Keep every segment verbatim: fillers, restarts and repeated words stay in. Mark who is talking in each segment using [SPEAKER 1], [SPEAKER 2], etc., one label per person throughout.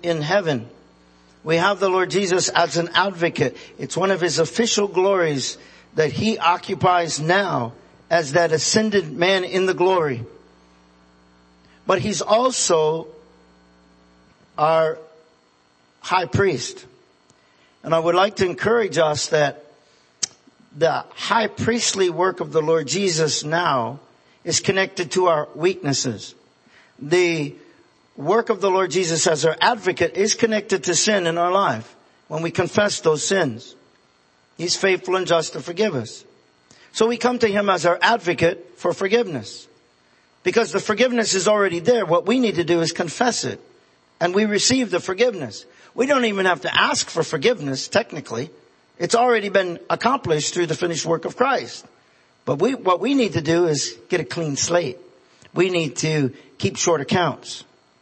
[SPEAKER 1] in heaven. We have the Lord Jesus as an advocate. It's one of his official glories that he occupies now as that ascended man in the glory. But he's also our high priest. And I would like to encourage us that the high priestly work of the Lord Jesus now is connected to our weaknesses. The work of the Lord Jesus as our advocate is connected to sin in our life. When we confess those sins, he's faithful and just to forgive us. So we come to him as our advocate for forgiveness. Because the forgiveness is already there. What we need to do is confess it. And we receive the forgiveness. We don't even have to ask for forgiveness, technically. It's already been accomplished through the finished work of Christ. But we, what we need to do is get a clean slate. We need to keep short accounts.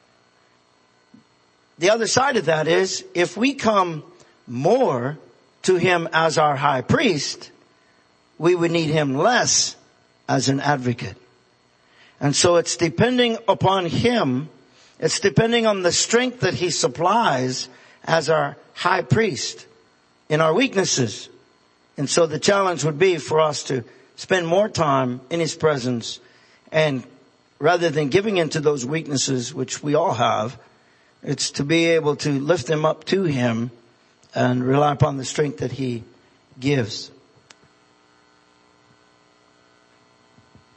[SPEAKER 1] The other side of that is, if we come more to him as our high priest, we would need him less as an advocate. And so it's depending upon him. It's depending on the strength that he supplies as our high priest in our weaknesses. And so the challenge would be for us to spend more time in his presence, and rather than giving into those weaknesses, which we all have, it's to be able to lift them up to him and rely upon the strength that he gives.